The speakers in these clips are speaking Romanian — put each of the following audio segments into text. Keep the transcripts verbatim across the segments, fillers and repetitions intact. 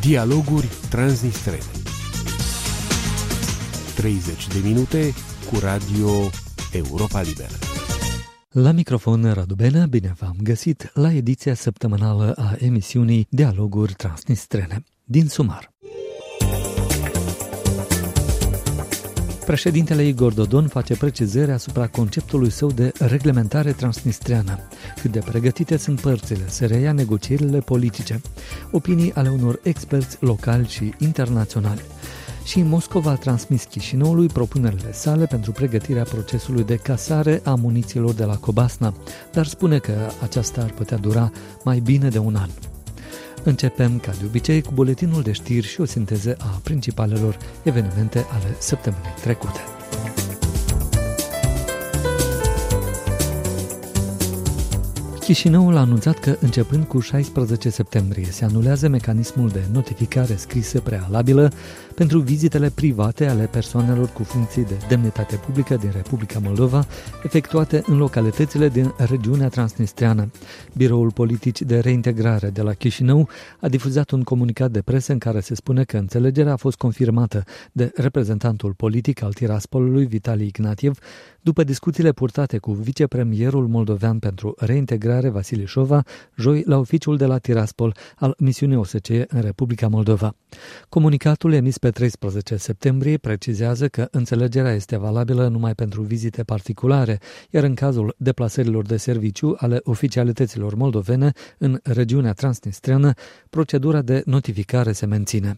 Dialoguri transnistrene. treizeci de minute cu Radio Europa Liberă. La microfon Radu Benea, bine v-am găsit la ediția săptămânală a emisiunii Dialoguri transnistrene. Din sumar. Președintele Igor Dodon face precizări asupra conceptului său de reglementare transnistreană. Cât de pregătite sunt părțile să reia negocierile politice, opinii ale unor experți locali și internaționali. Și Moscova a transmis Chișinăului propunerile sale pentru pregătirea procesului de casare a munițiilor de la Cobasna, dar spune că aceasta ar putea dura mai bine de un an. Începem, ca de obicei, cu buletinul de știri și o sinteză a principalelor evenimente ale săptămânii trecute. Chișinăul a anunțat că, începând cu șaisprezece septembrie, se anulează mecanismul de notificare scrisă prealabilă pentru vizitele private ale persoanelor cu funcții de demnitate publică din Republica Moldova, efectuate în localitățile din regiunea transnistreană. Biroul Politic de Reintegrare de la Chișinău a difuzat un comunicat de presă în care se spune că înțelegerea a fost confirmată de reprezentantul politic al Tiraspolului, Vitali Ignatiev, după discuțiile purtate cu vicepremierul moldovean pentru reintegrare, Vasile Șova, joi la oficiul de la Tiraspol al misiunii O S C E în Republica Moldova. Comunicatul emis pe treisprezece septembrie precizează că înțelegerea este valabilă numai pentru vizite particulare, iar în cazul deplasărilor de serviciu ale oficialităților moldovene în regiunea transnistreană, procedura de notificare se menține.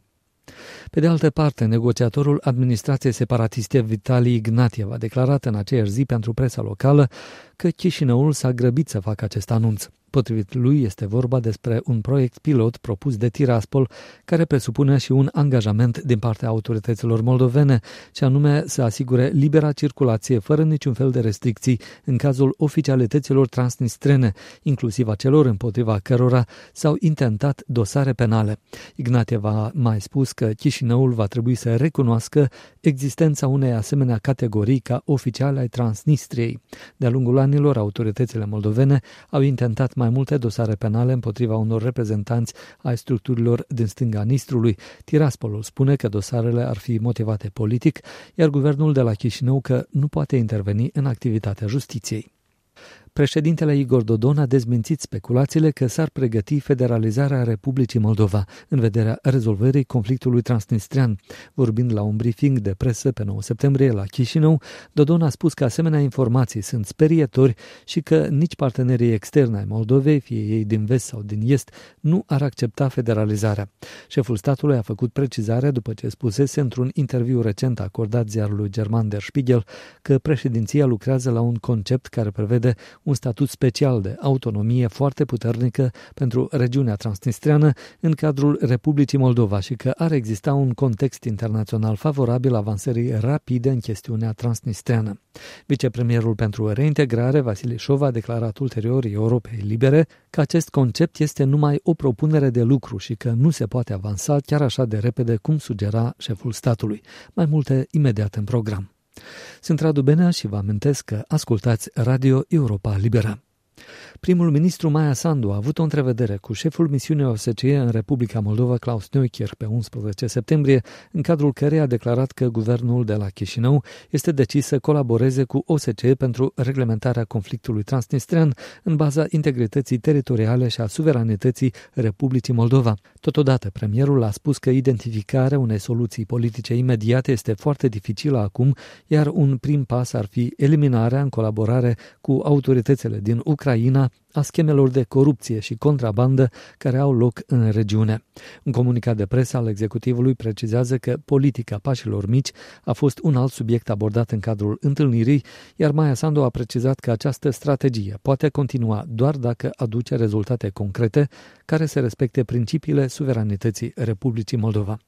Pe de altă parte, negociatorul administrației separatiste Vitali Ignatiev a declarat în aceeași zi pentru presa locală că Chișinăul s-a grăbit să facă acest anunț. Potrivit lui, este vorba despre un proiect pilot propus de Tiraspol, care presupune și un angajament din partea autorităților moldovene, ce anume să asigure libera circulație fără niciun fel de restricții în cazul oficialităților transnistrene, inclusiv a celor împotriva cărora s-au intentat dosare penale. Ignatiev a mai spus că Chișinăul va trebui să recunoască existența unei asemenea categorii ca oficiali ai Transnistriei. De-a lungul anilor, autoritățile moldovene au intentat mai multe dosare penale împotriva unor reprezentanți ai structurilor din stânga Nistrului. Tiraspolul spune că dosarele ar fi motivate politic, iar guvernul de la Chișinău că nu poate interveni în activitatea justiției. Președintele Igor Dodon a dezmințit speculațiile că s-ar pregăti federalizarea Republicii Moldova în vederea rezolvării conflictului transnistrian. Vorbind la un briefing de presă pe nouă septembrie la Chișinău, Dodon a spus că asemenea informații sunt sperietori și că nici partenerii externi ai Moldovei, fie ei din vest sau din est, nu ar accepta federalizarea. Șeful statului a făcut precizarea după ce spusese într-un interviu recent acordat ziarului german Der Spiegel că președinția lucrează la un concept care prevede un statut special de autonomie foarte puternică pentru regiunea transnistreană în cadrul Republicii Moldova și că ar exista un context internațional favorabil avansării rapide în chestiunea transnistreană. Vicepremierul pentru reintegrare, Vasile Șova, a declarat ulterior Europei Libere că acest concept este numai o propunere de lucru și că nu se poate avansa chiar așa de repede cum sugera șeful statului. Mai multe imediat în program. Sunt Radu Benea și vă amintesc că ascultați Radio Europa Liberă. Primul ministru Maia Sandu a avut o întrevedere cu șeful misiunii O S C E în Republica Moldova, Klaus Neuchir, pe unsprezece septembrie, în cadrul căreia a declarat că guvernul de la Chișinău este decis să colaboreze cu O S C E pentru reglementarea conflictului transnistrean în baza integrității teritoriale și a suveranității Republicii Moldova. Totodată, premierul a spus că identificarea unei soluții politice imediate este foarte dificilă acum, iar un prim pas ar fi eliminarea în colaborare cu autoritățile din Ucraina a schemelor de corupție și contrabandă care au loc în regiune. Un comunicat de presă al executivului precizează că politica pașilor mici a fost un alt subiect abordat în cadrul întâlnirii, iar Maia Sandu a precizat că această strategie poate continua doar dacă aduce rezultate concrete care să respecte principiile suveranității Republicii Moldova.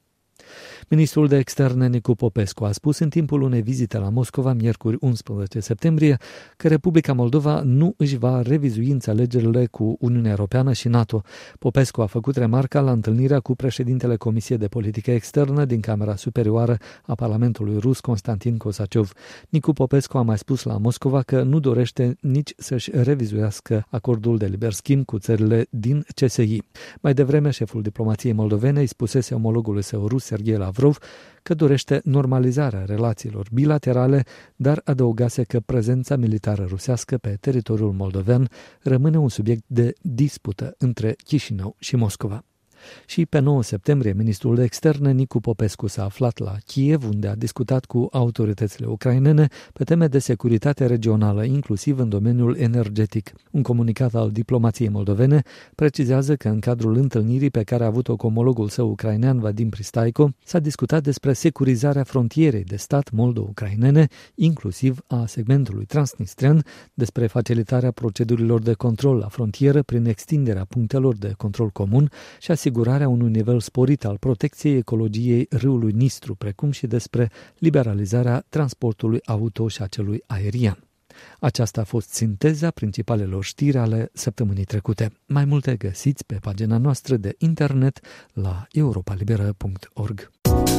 Ministrul de Externe Nicu Popescu a spus în timpul unei vizite la Moscova, miercuri unsprezece septembrie, că Republica Moldova nu își va revizui înțelegerile cu Uniunea Europeană și NATO. Popescu a făcut remarca la întâlnirea cu președintele Comisiei de Politică Externă din Camera Superioară a Parlamentului Rus, Constantin Kosaciov. Nicu Popescu a mai spus la Moscova că nu dorește nici să-și revizuiască acordul de liber schimb cu țările din C S I. Mai devreme, șeful diplomației moldovene îi spusese omologului său rus, Serghei Lavrov, că dorește normalizarea relațiilor bilaterale, dar adăugase că prezența militară rusească pe teritoriul moldovean rămâne un subiect de dispută între Chișinău și Moscova. Și pe nouă septembrie, ministrul de externe Nicu Popescu s-a aflat la Kiev, unde a discutat cu autoritățile ucrainene pe teme de securitate regională, inclusiv în domeniul energetic. Un comunicat al diplomației moldovene precizează că în cadrul întâlnirii pe care a avut-o cu omologul său ucrainean Vadim Pristaiko, s-a discutat despre securizarea frontierei de stat moldo-ucrainene, inclusiv a segmentului transnistrian, despre facilitarea procedurilor de control la frontieră prin extinderea punctelor de control comun și asigurarea unui nivel sporit al protecției ecologiei râului Nistru, precum și despre liberalizarea transportului auto și a celui aerian. Aceasta a fost sinteza principalelor știri ale săptămânii trecute. Mai multe găsiți pe pagina noastră de internet la europa liberă punct org.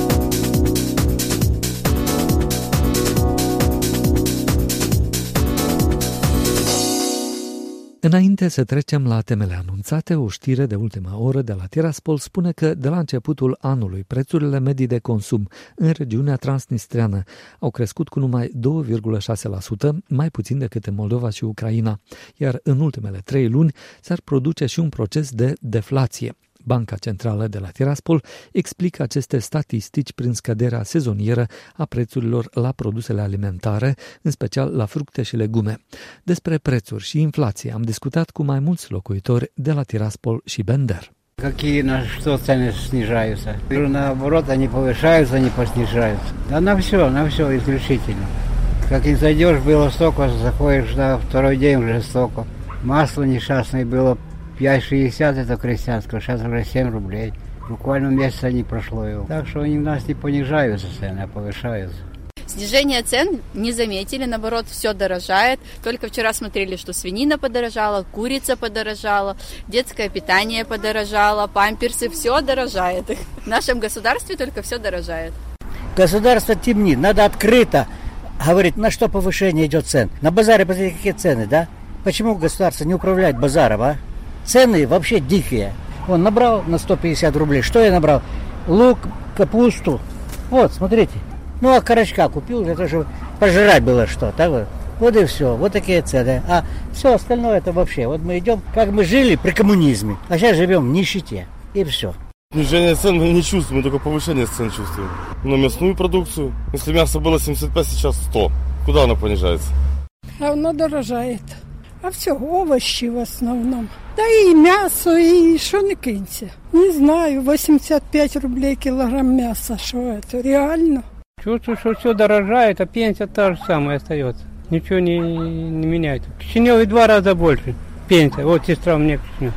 Înainte să trecem la temele anunțate, o știre de ultima oră de la Tiraspol spune că de la începutul anului prețurile medii de consum în regiunea transnistreană au crescut cu numai doi virgulă șase la sută, mai puțin decât în Moldova și Ucraina, iar în ultimele trei luni s-ar produce și un proces de deflație. Banca Centrală de la Tiraspol explică aceste statistici prin scăderea sezonieră a prețurilor la produsele alimentare, în special la fructe și legume. Despre prețuri și inflație am discutat cu mai mulți locuitori de la Tiraspol și Bender. Какие на что цены снижаются? Наоборот, они повышаются, они поснижаются. Да на все, на все исключительно. Как не зайдешь, было столько, заходишь на второй день уже столько. Масло несчастное было пять шестьдесят, это крестьянское, сейчас уже семь рублей. Буквально месяца не прошло его. Так что они у нас не понижаются цены, а повышаются. Снижение цен не заметили, наоборот, все дорожает. Только вчера смотрели, что свинина подорожала, курица подорожала, детское питание подорожало, памперсы, все дорожает. В нашем государстве только все дорожает. Государство темнит, надо открыто говорить, на что повышение идет цен. На базаре, посмотрите, какие цены, да? Почему государство не управляет базаром, а? Цены вообще дикие. Он набрал на сто пятьдесят рублей. Что я набрал? Лук, капусту. Вот, смотрите. Ну, а карачка купил, это же пожрать было что-то. Вот. Вот и все. Вот такие цены. А все остальное это вообще. Вот мы идем, как мы жили при коммунизме. А сейчас живем в нищете. И все. Снижение цен мы не чувствуем, мы только повышение цен чувствуем. На мясную продукцию. Если мясо было семьдесят пять, сейчас сто. Куда оно понижается? Оно дорожает. А все, овощи в основном. Да и мясо, и что не киньте. Не знаю, восемьдесят пять рублей килограмм мяса. Что это, реально? Чувствую, что все дорожает, а пенсия та же самая остается. Ничего не, не меняется. В Кишиневе два раза больше пенсия. Вот сестра у меня Кишинев.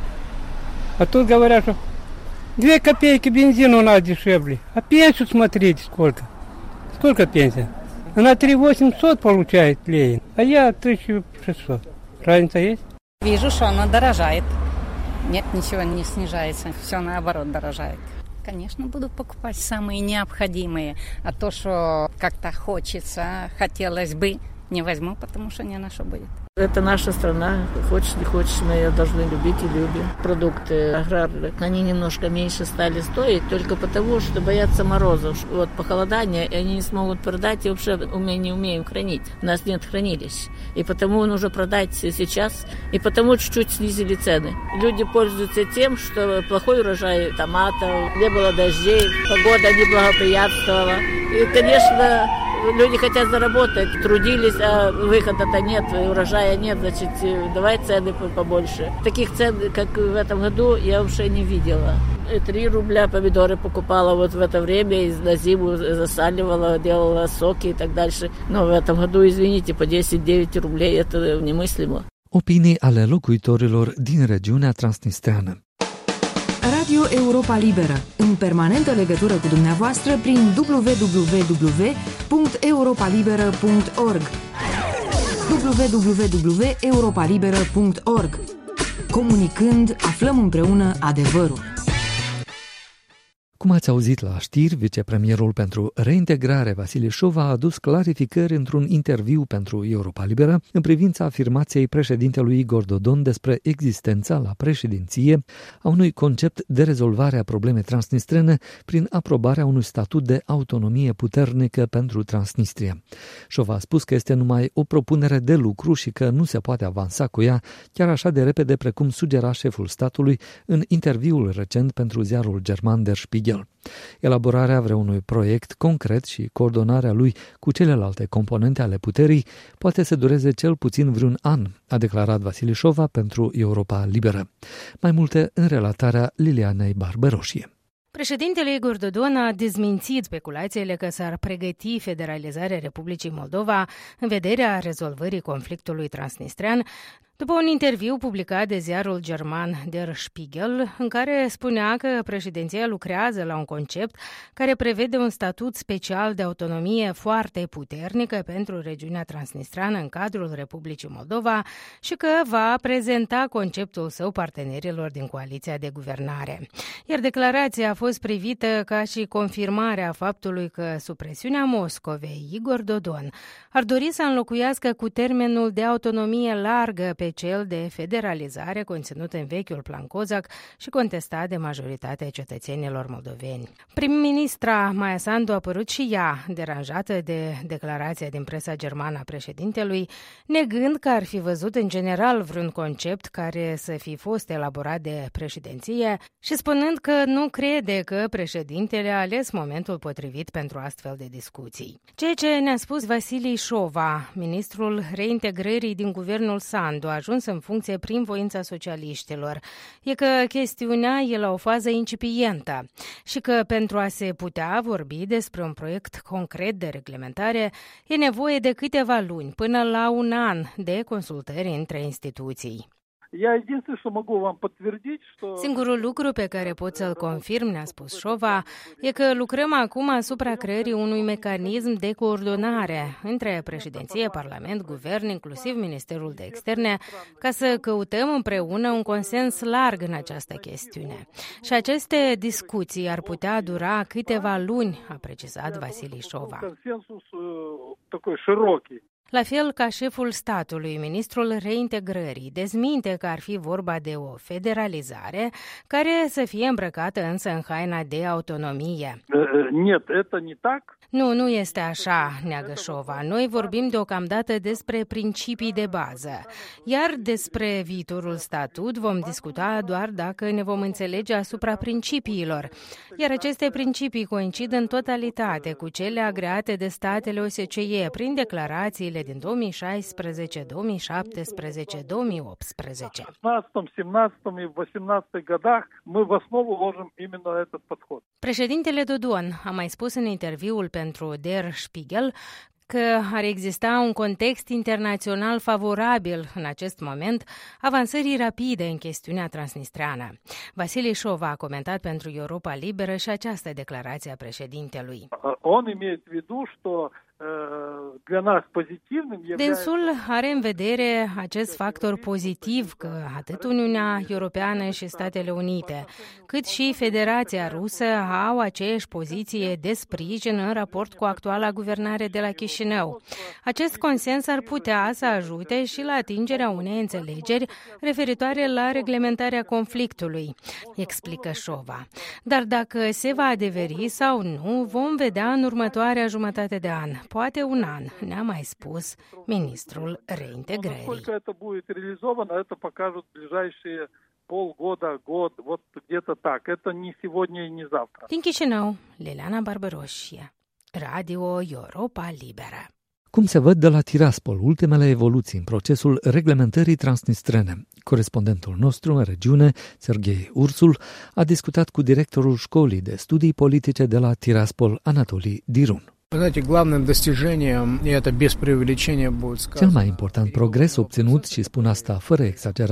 А тут говорят, что две копейки бензина у нас дешевле. А пенсию смотрите сколько. Сколько пенсия? Она три тысячи восемьсот получает Ленин, а я тысячу шестьсот. Разница есть? Вижу, что оно дорожает. Нет, ничего не снижается. Все наоборот дорожает. Конечно, буду покупать самые необходимые. А то, что как-то хочется, хотелось бы, не возьму, потому что не на что будет. Это наша страна. Хочешь, не хочешь, мы ее должны любить и любим. Продукты аграрные, они немножко меньше стали стоить, только потому, что боятся морозов. Вот похолодание, и они не смогут продать, и вообще мы не умеем хранить. У нас нет хранилищ. И потому нужно продать сейчас, и потому чуть-чуть снизили цены. Люди пользуются тем, что плохой урожай томатов, не было дождей, погода не благоприятствовала. И, конечно, люди хотят заработать, трудились, а выхода-то нет, урожая нет, значит, давай цены побольше. Таких цен, как в этом году, я вообще не видела. Три рубля помидоры покупала вот в это время, и на зиму засаливала, делала соки и так дальше. Но в этом году, извините, по десять-девять рублей, это немыслимо. Opinii ale locuitorilor din regiunea transnistreană. Radio Europa Liberă, în permanentă legătură cu dumneavoastră prin w w w punct europa liberă punct org w w w punct europa liberă punct org. Comunicând, aflăm împreună adevărul. Cum ați auzit la știri, vicepremierul pentru reintegrare Vasile Șova a adus clarificări într-un interviu pentru Europa Liberă în privința afirmației președintelui Igor Dodon despre existența la președinție a unui concept de rezolvare a problemei transnistrene prin aprobarea unui statut de autonomie puternică pentru Transnistria. Șova a spus că este numai o propunere de lucru și că nu se poate avansa cu ea chiar așa de repede precum sugera șeful statului în interviul recent pentru ziarul german Der Spiegel. Elaborarea vreunui proiect concret și coordonarea lui cu celelalte componente ale puterii poate să dureze cel puțin vreun an, a declarat Vasile Șova pentru Europa Liberă. Mai multe în relatarea Lilianei Barberoșie. Președintele Igor Dodon a dezmințit speculațiile că s-ar pregăti federalizarea Republicii Moldova în vederea rezolvării conflictului transnistrean, după un interviu publicat de ziarul german Der Spiegel, în care spunea că președinția lucrează la un concept care prevede un statut special de autonomie foarte puternică pentru regiunea transnistreană în cadrul Republicii Moldova și că va prezenta conceptul său partenerilor din coaliția de guvernare. Iar declarația a fost privită ca și confirmarea faptului că sub presiunea Moscovei, Igor Dodon ar dori să înlocuiască cu termenul de autonomie largă pe cel de federalizare conținut în vechiul plan Cozac și contestat de majoritatea cetățenilor moldoveni. Prim-ministra Maia Sandu a părut și ea deranjată de declarația din presa germană a președintelui, negând că ar fi văzut în general vreun concept care să fi fost elaborat de președinție și spunând că nu crede că președintele a ales momentul potrivit pentru astfel de discuții. Ceea ce ne-a spus Vasile Șova, ministrul reintegrării din guvernul Sandu, a ajuns în funcție prin voința socialiștilor, e că chestiunea e la o fază incipientă și că pentru a se putea vorbi despre un proiect concret de reglementare e nevoie de câteva luni până la un an de consultări între instituții. Singurul lucru pe care pot să-l confirm, ne-a spus Șova, e că lucrăm acum asupra creării unui mecanism de coordonare între președinție, Parlament, Guvern, inclusiv Ministerul de Externe, ca să căutăm împreună un consens larg în această chestiune. Și aceste discuții ar putea dura câteva luni, a precizat Vasile Șova. La fel ca șeful statului, ministrul reintegrării dezminte că ar fi vorba de o federalizare care să fie îmbrăcată însă în haina de autonomie. Nu, nu este așa, neagă Șova. Noi vorbim deocamdată despre principii de bază, iar despre viitorul statut vom discuta doar dacă ne vom înțelege asupra principiilor, iar aceste principii coincid în totalitate cu cele agreate de statele O S C E prin declarațiile din două mii șaisprezece, două mii șaptesprezece, două mii optsprezece. Președintele Dodon a mai spus în interviul pentru Der Spiegel că ar exista un context internațional favorabil în acest moment avansării rapide în chestiunea transnistreană. Vasile Șova a comentat pentru Europa Liberă și această declarație a președintelui. Dânsul are în vedere acest factor pozitiv că atât Uniunea Europeană și Statele Unite, cât și Federația Rusă au aceeași poziție de sprijin în raport cu actuala guvernare de la Chișinău. Acest consens ar putea să ajute și la atingerea unei înțelegeri referitoare la reglementarea conflictului, explică Șova. Dar dacă se va adeveri sau nu, vom vedea în următoarea jumătate de an, poate un an, ne-a mai spus ministrul reintegrării. полгода, год, вот где-то так. Это не сегодня и не завтра. Din Chișinău, Liliana Barberoșie, Radio Europa Liberă. Cum se văd de la Tiraspol ultimele evoluții în procesul reglementării transnistrene? Corespondentul nostru în regiune, Serghei Ursul, a discutat cu directorul școlii de studii politice de la Tiraspol, Anatolii Dirun. Cel mai important progres obținut, și spun asta fără exagerare,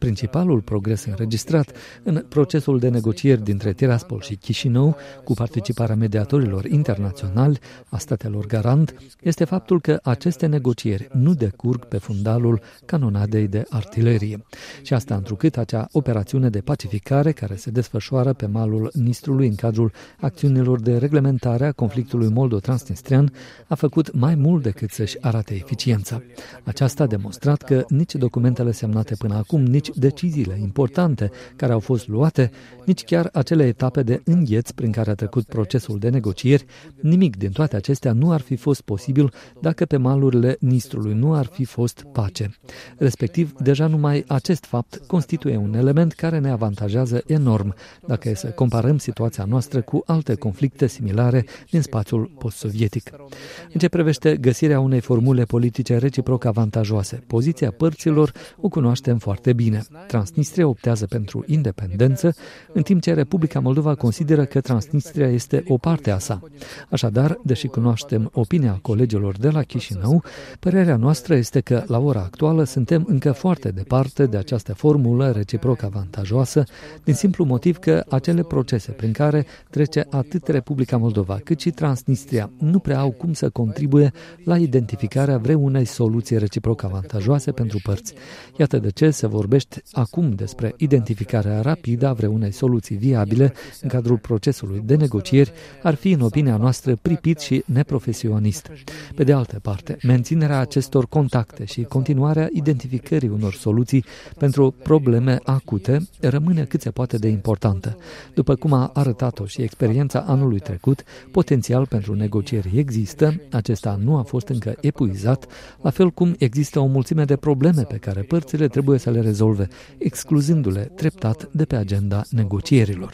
principalul progres înregistrat în procesul de negocieri dintre Tiraspol și Chișinău, cu participarea mediatorilor internaționali, a statelor garant, este faptul că aceste negocieri nu decurg pe fundalul canonadei de artilerie. Și asta întrucât acea operațiune de pacificare care se desfășoară pe malul Nistrului în cadrul acțiunilor de reglementare a conflictului moldo-transnistrian a făcut mai mult decât să-și arate eficiența. Aceasta a demonstrat că nici documentele semnate până acum, nici deciziile importante care au fost luate, nici chiar acele etape de îngheț prin care a trecut procesul de negocieri, nimic din toate acestea nu ar fi fost posibil dacă pe malurile Nistrului nu ar fi fost pace. Respectiv, deja numai acest fapt constituie un element care ne avantajează enorm dacă e să comparăm situația noastră cu alte conflicte similare din spațiul post-sovietic. În ce privește găsirea unei formule politice reciproc avantajoase, poziția părților o cunoaștem foarte bine. Transnistria optează pentru independență, în timp ce Republica Moldova consideră că Transnistria este o parte a sa. Așadar, deși cunoaștem opinia colegilor de la Chișinău, părerea noastră este că, la ora actuală, suntem încă foarte departe de această formulă reciproc avantajoasă, din simplu motiv că acele procese prin care trece atât Republica Moldova cât și Transnistria nu prea au cum să contribuie la identificarea vreunei soluții reciproc avantajoase pentru părți. Iată de ce se vorbește acum despre identificarea rapidă a vreunei soluții viabile în cadrul procesului de negocieri ar fi, în opinia noastră, pripit și neprofesionist. Pe de altă parte, menținerea acestor contacte și continuarea identificării unor soluții pentru probleme acute rămâne cât se poate de importantă. După cum a arătat-o și experiența anului trecut, potențial pentru negocieri există, acesta nu a fost încă epuizat, la fel cum există o mulțime de probleme pe care părțile trebuie să le rezolve, excluzându-le treptat de pe agenda negocierilor.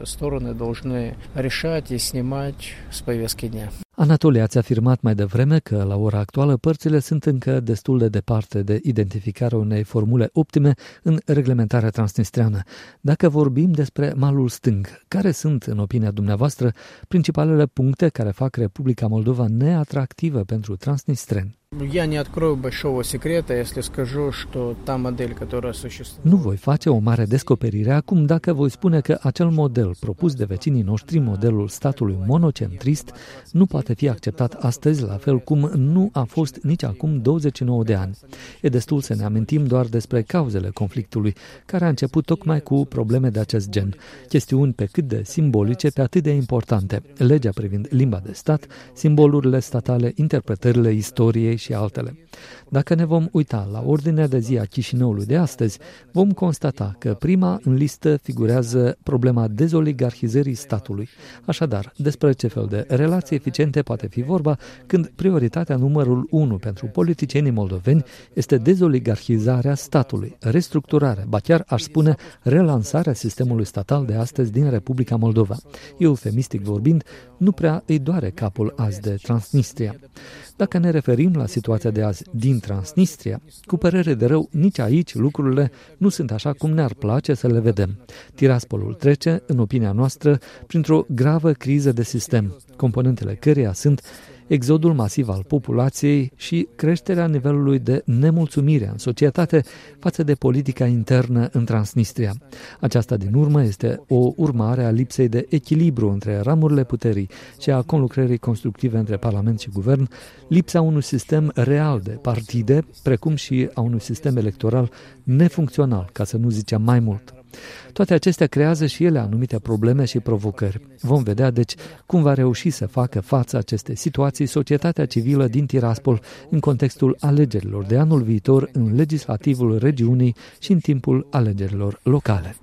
Anatole, ați afirmat mai devreme că, la ora actuală, părțile sunt încă destul de departe de identificarea unei formule optime în reglementarea transnistreană. Dacă vorbim despre malul stâng, care sunt, în opinia dumneavoastră, principalele puncte care fac Republica Moldova neatractivă pentru transnistreni? Я не открою большого секрета, если скажу, что та модель, которая существует. Nu voi face o mare descoperire acum dacă voi spune că acel model propus de vecinii noștri, modelul statului monocentrist, nu poate fi acceptat astăzi, la fel cum nu a fost nici acum douăzeci și nouă de ani. E destul să ne amintim doar despre cauzele conflictului, care a început tocmai cu probleme de acest gen. Chestiuni pe cât de simbolice, pe atât de importante. Legea privind limba de stat, simbolurile statale, interpretările istoriei și altele. Dacă ne vom uita la ordinea de zi a Chișinăului de astăzi, vom constata că prima în listă figurează problema dezoligarhizării statului. Așadar, despre ce fel de relații eficiente poate fi vorba când prioritatea numărul unu pentru politicienii moldoveni este dezoligarhizarea statului, restructurarea, ba chiar aș spune relansarea sistemului statal de astăzi din Republica Moldova. Eufemistic vorbind, nu prea îi doare capul azi de Transnistria. Dacă ne referim la situația de azi din Transnistria, cu părere de rău, nici aici lucrurile nu sunt așa cum ne-ar place să le vedem. Tiraspolul trece, în opinia noastră, printr-o gravă criză de sistem, componentele căreia sunt exodul masiv al populației și creșterea nivelului de nemulțumire în societate față de politica internă în Transnistria. Aceasta, din urmă, este o urmare a lipsei de echilibru între ramurile puterii și a conlucrării constructive între Parlament și Guvern, lipsa unui sistem real de partide, precum și a unui sistem electoral nefuncțional, ca să nu zicem mai mult. Toate acestea creează și ele anumite probleme și provocări. Vom vedea, deci, cum va reuși să facă față acestei situații societatea civilă din Tiraspol în contextul alegerilor de anul viitor în legislativul regiunii și în timpul alegerilor locale.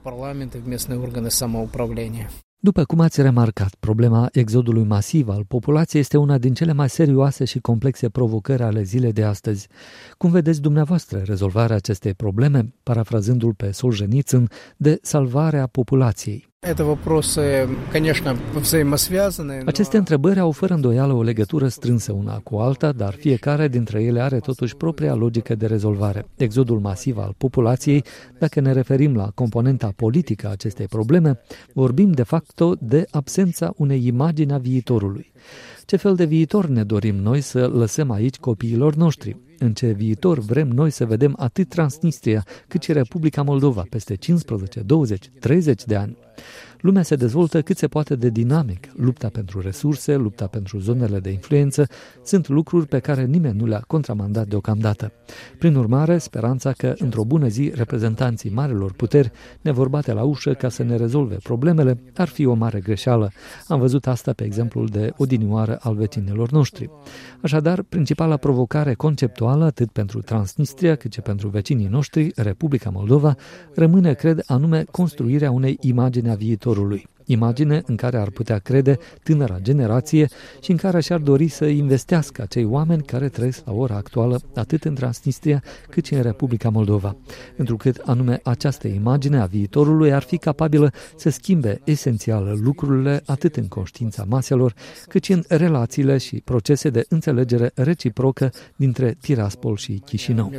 După cum ați remarcat, problema exodului masiv al populației este una din cele mai serioase și complexe provocări ale zilei de astăzi. Cum vedeți dumneavoastră rezolvarea acestei probleme, parafrazându-l pe Solzhenitsyn, de salvarea populației? Это вопросы, конечно, взаимосвязаны. Aceste întrebări au fără îndoială o legătură strânsă una cu alta, dar fiecare dintre ele are totuși propria logică de rezolvare. Exodul masiv al populației, dacă ne referim la componenta politică a acestei probleme, vorbim de facto de absența unei imagini a viitorului. Ce fel de viitor ne dorim noi să lăsăm aici copiilor noștri? În ce viitor vrem noi să vedem atât Transnistria cât și Republica Moldova peste cincisprezece, douăzeci, treizeci de ani? Lumea se dezvoltă cât se poate de dinamic. Lupta pentru resurse, lupta pentru zonele de influență sunt lucruri pe care nimeni nu le-a contramandat deocamdată. Prin urmare, speranța că într-o bună zi reprezentanții marilor puteri ne vor bate la ușă ca să ne rezolve problemele ar fi o mare greșeală. Am văzut asta pe exemplul de odinioară al vecinilor noștri. Așadar, principala provocare conceptuală atât pentru Transnistria cât și pentru vecinii noștri, Republica Moldova, rămâne, cred, anume construirea unei imagini a viitorului. Imagine în care ar putea crede tânăra generație și în care și-ar dori să investească acei oameni care trăiesc la ora actuală atât în Transnistria cât și în Republica Moldova. Întrucât anume această imagine a viitorului ar fi capabilă să schimbe esențial lucrurile atât în conștiința maselor cât și în relațiile și procese de înțelegere reciprocă dintre Tiraspol și Chișinău.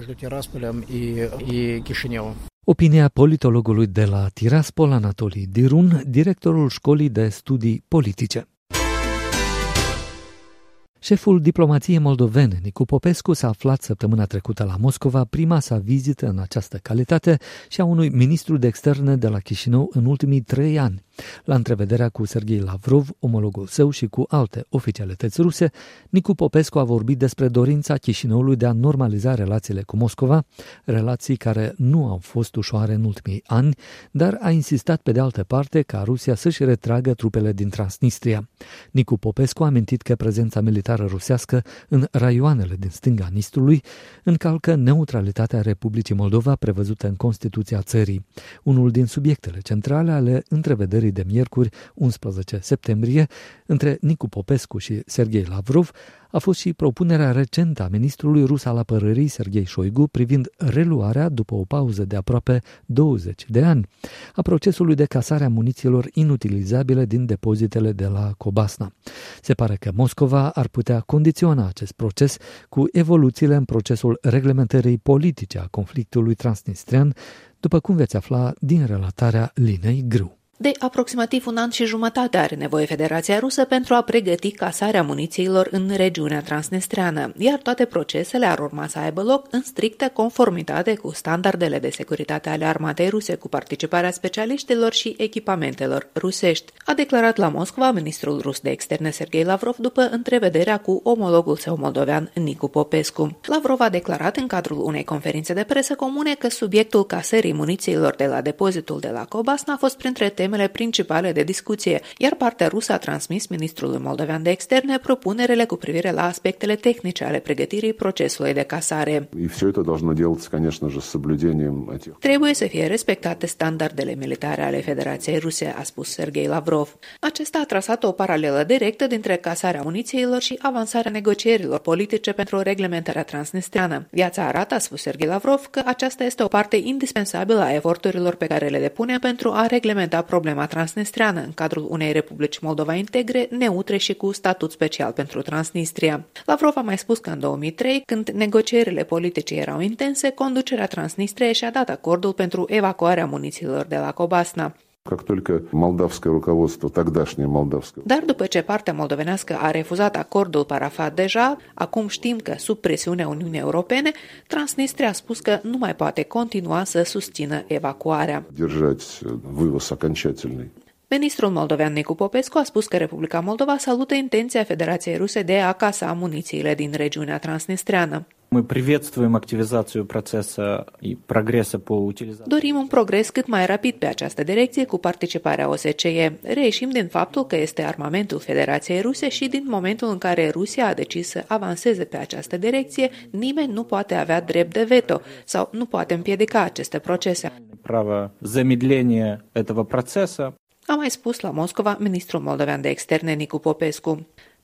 Opinia politologului de la Tiraspol, Anatolii Dirun, directorul școlii de studii politice. Șeful diplomației moldovene, Nicu Popescu, s-a aflat săptămâna trecută la Moscova, prima sa vizită în această calitate și a unui ministru de externe de la Chișinău în ultimii trei ani. La întrevederea cu Serghei Lavrov, omologul său și cu alte oficialități ruse, Nicu Popescu a vorbit despre dorința Chișinăului de a normaliza relațiile cu Moscova, relații care nu au fost ușoare în ultimii ani, dar a insistat pe de altă parte ca Rusia să-și retragă trupele din Transnistria. Nicu Popescu a amintit că prezența militară rusească în raioanele din stânga Nistrului încalcă neutralitatea Republicii Moldova prevăzută în Constituția țării. Unul din subiectele centrale ale întrevederii de miercuri, unsprezece septembrie, între Nicu Popescu și Serghei Lavrov, a fost și propunerea recentă a ministrului rus al apărării Serghei Șoigu privind reluarea, după o pauză de aproape douăzeci de ani, a procesului de casare a munițiilor inutilizabile din depozitele de la Cobasna. Se pare că Moscova ar putea condiționa acest proces cu evoluțiile în procesul reglementării politice a conflictului transnistrian, după cum veți afla din relatarea Linei Grâu. De aproximativ un an și jumătate are nevoie Federația Rusă pentru a pregăti casarea munițiilor în regiunea transnistreană, iar toate procesele ar urma să aibă loc în strictă conformitate cu standardele de securitate ale armatei ruse, cu participarea specialiștilor și echipamentelor rusești, a declarat la Moscova ministrul rus de externe Serghei Lavrov după întrevederea cu omologul său moldovean Nicu Popescu. Lavrov a declarat în cadrul unei conferințe de presă comune că subiectul casării munițiilor de la depozitul de la Cobasna a fost printre teme principale de discuție, iar partea rusă a transmis ministrului moldovean de externe propunerele cu privire la aspectele tehnice ale pregătirii procesului de casare. Trebuie să fie respectate standardele militare ale Federației Ruse, a spus Serghei Lavrov. Acesta a trasat o paralelă directă dintre casarea munițiilor și avansarea negocierilor politice pentru reglementarea transnistreană. Viața arată, a spus Serghei Lavrov, că aceasta este o parte indispensabilă a eforturilor pe care le depune pentru a reglementa problema transnistreană în cadrul unei Republici Moldova integre, neutre și cu statut special pentru Transnistria. Lavrov a mai spus că în două mii trei, când negocierile politice erau intense, conducerea Transnistriei și-a dat acordul pentru evacuarea munițiilor de la Cobasna. Dar după ce partea moldovenească a refuzat acordul parafat deja, acum știm că, sub presiunea Uniunii Europene, Transnistria a spus că nu mai poate continua să susțină evacuarea. Ministrul moldovean Nicu Popescu a spus că Republica Moldova salută intenția Federației Ruse de a casa munițiile din regiunea transnistreană. Мы приветствуем активизацию процесса и прогресса по утилизации. Dorim un progres cât mai rapid pe această direcție cu participarea O S C E. Reieșim din faptul că este armamentul Federației Ruse și din momentul în care Rusia a decis să avanseze pe această direcție, nimeni nu poate avea drept de veto sau nu poate împiedica aceste procese. Право замедления этого процесса. A mai spus la Moscova ministrul moldovean de externe Nicu Popescu.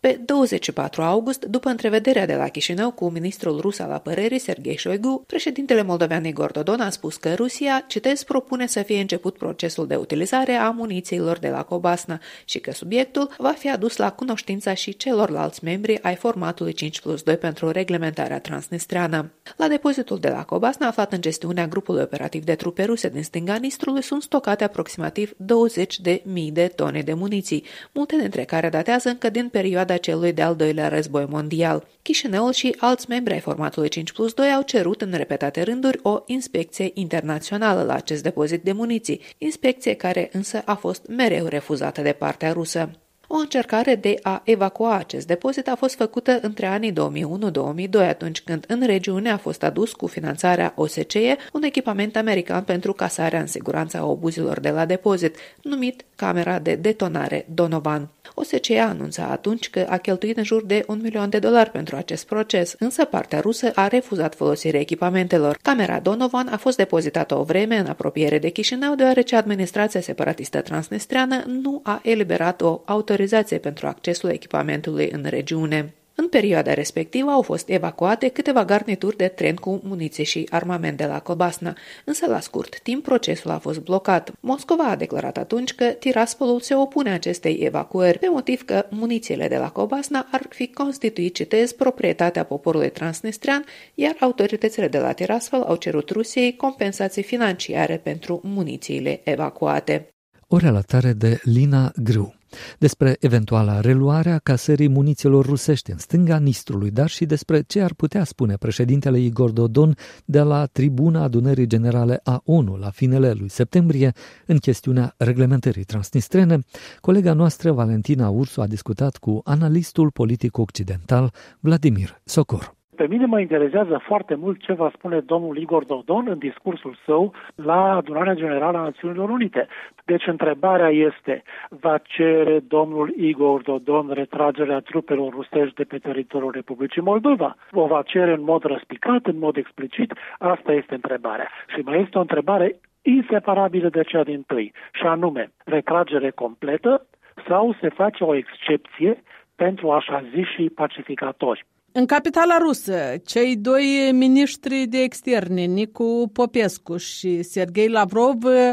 Pe douăzeci și patru august, după întrevederea de la Chișinău cu ministrul rus al apărării Sergei Shoigu, președintele moldovean Igor Dodon a spus că Rusia, citez, propune să fie început procesul de utilizare a munițiilor de la Cobasna și că subiectul va fi adus la cunoștința și celorlalți membri ai formatului cinci plus doi pentru reglementarea transnistreană. La depozitul de la Cobasna, aflat în gestiunea grupului operativ de trupe ruse din stânga Nistrului, sunt stocate aproximativ douăzeci de mii de tone de muniții, multe dintre care datează încă din perioada celui de-al doilea război mondial. Chișinăul și alți membri ai formatului cinci plus doi au cerut în repetate rânduri o inspecție internațională la acest depozit de muniții, inspecție care însă a fost mereu refuzată de partea rusă. O încercare de a evacua acest depozit a fost făcută între anii două mii unu două mii doi, atunci când în regiune a fost adus cu finanțarea O S C E un echipament american pentru casarea în siguranță a obuzilor de la depozit, numit Camera de Detonare Donovan. O S C E anunța atunci că a cheltuit în jur de un milion de dolari pentru acest proces, însă partea rusă a refuzat folosirea echipamentelor. Camera Donovan a fost depozitată o vreme în apropiere de Chișinău, deoarece administrația separatistă transnistreană nu a eliberat o autorizație pentru accesul echipamentului în regiune. În perioada respectivă au fost evacuate câteva garnituri de tren cu muniție și armament de la Cobasna, însă la scurt timp procesul a fost blocat. Moscova a declarat atunci că Tiraspolul se opune acestei evacuări, pe motiv că munițiile de la Cobasna ar fi constituit, citez, proprietatea poporului transnistrean, iar autoritățile de la Tiraspol au cerut Rusiei compensații financiare pentru munițiile evacuate. O relatare de Lina Grâu despre eventuala reluare a casării munițiilor rusești în stânga Nistrului, dar și despre ce ar putea spune președintele Igor Dodon de la tribuna Adunării Generale a O N U la finele lui septembrie în chestiunea reglementării transnistrene. Colega noastră Valentina Ursu a discutat cu analistul politic occidental Vladimir Socor. Pe mine mă interesează foarte mult ce va spune domnul Igor Dodon în discursul său la Adunarea Generală a Națiunilor Unite. Deci întrebarea este, va cere domnul Igor Dodon retragerea trupelor rusești de pe teritoriul Republicii Moldova? O va cere în mod răspicat, în mod explicit? Asta este întrebarea. Și mai este o întrebare inseparabilă de cea dintâi, și anume, retragere completă sau se face o excepție pentru așa ziși pacificatori? În capitala rusă, cei doi miniștri de externe, Nicu Popescu și Sergei Lavrov,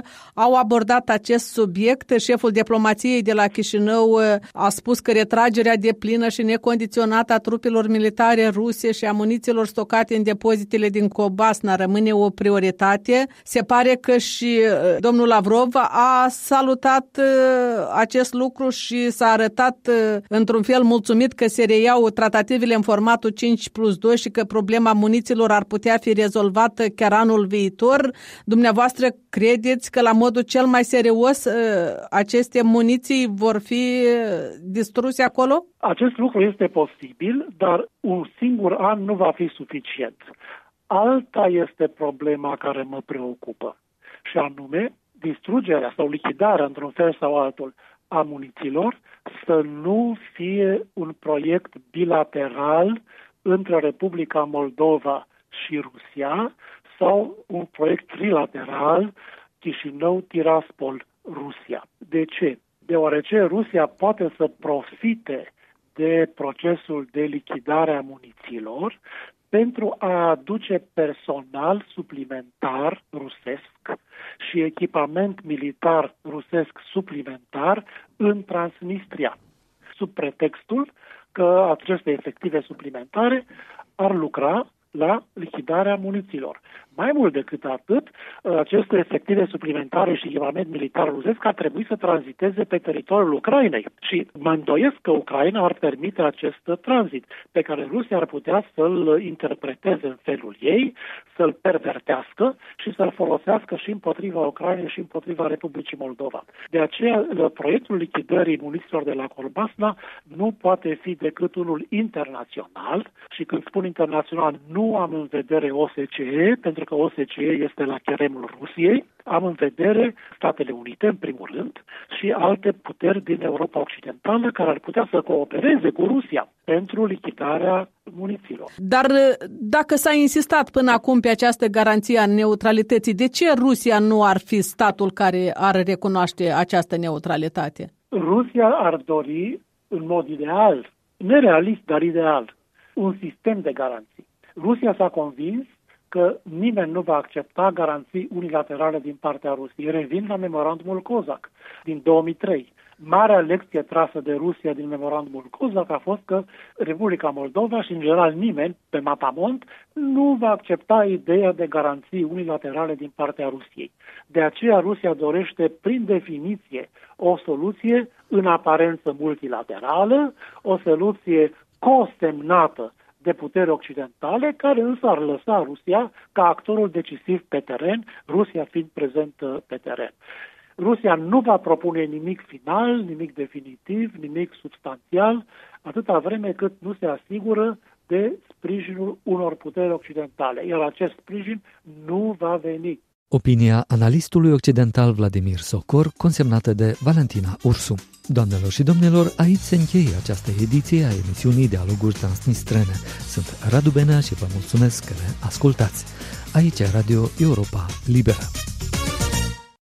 au abordat acest subiect. Șeful diplomației de la Chișinău a spus că retragerea deplină și necondiționată a trupelor militare ruse și a munițiilor stocate în depozitele din Cobasna rămâne o prioritate. Se pare că și domnul Lavrov a salutat acest lucru și s-a arătat într-un fel mulțumit că se reiau tratativele în format cinci plus doi și că problema muniților ar putea fi rezolvată chiar anul viitor. Dumneavoastră credeți că la modul cel mai serios aceste muniții vor fi distruse acolo? Acest lucru este posibil, dar un singur an nu va fi suficient. Alta este problema care mă preocupă, și anume distrugerea sau lichidarea, într-un fel sau altul, a muniților să nu fie un proiect bilateral între Republica Moldova și Rusia sau un proiect trilateral Chișinău-Tiraspol-Rusia. De ce? Deoarece Rusia poate să profite de procesul de lichidare a muniților pentru a aduce personal suplimentar rusesc și echipament militar rusesc suplimentar în Transnistria, sub pretextul că aceste efective suplimentare ar lucra la lichidarea muniților. Mai mult decât atât, aceste efective suplimentare și echipament militar rusesc ar trebui să tranziteze pe teritoriul Ucrainei și mă îndoiesc că Ucraina ar permite acest tranzit, pe care Rusia ar putea să-l interpreteze în felul ei, să-l pervertească și să-l folosească și împotriva Ucrainei și împotriva Republicii Moldova. De aceea, proiectul lichidării muniților de la Cobasna nu poate fi decât unul internațional și când spun internațional nu am în vedere O S C E, pentru că O S C E este la cheremul Rusiei, am în vedere Statele Unite, în primul rând, și alte puteri din Europa Occidentală care ar putea să coopereze cu Rusia pentru lichidarea muniților. Dar dacă s-a insistat până acum pe această garanție a neutralității, de ce Rusia nu ar fi statul care ar recunoaște această neutralitate? Rusia ar dori, în mod ideal, nerealist, dar ideal, un sistem de garanții. Rusia s-a convins că nimeni nu va accepta garanții unilaterale din partea Rusiei. Revin la memorandumul COSAC din două mii trei. Marea lecție trasă de Rusia din memorandumul COSAC a fost că Republica Moldova și, în general, nimeni pe mapamont nu va accepta ideea de garanții unilaterale din partea Rusiei. De aceea Rusia dorește, prin definiție, o soluție în aparență multilaterală, o soluție cosemnată de puteri occidentale, care însă ar lăsa Rusia ca actorul decisiv pe teren, Rusia fiind prezent pe teren. Rusia nu va propune nimic final, nimic definitiv, nimic substanțial, atâta vreme cât nu se asigură de sprijinul unor puteri occidentale, iar acest sprijin nu va veni. Opinia analistului occidental Vladimir Socor, consemnată de Valentina Ursu. Doamnelor și domnilor, aici se încheie această ediție a emisiunii Dialoguri Transnistrene. Sunt Radu Benea și vă mulțumesc că ne ascultați. Aici Radio Europa Liberă.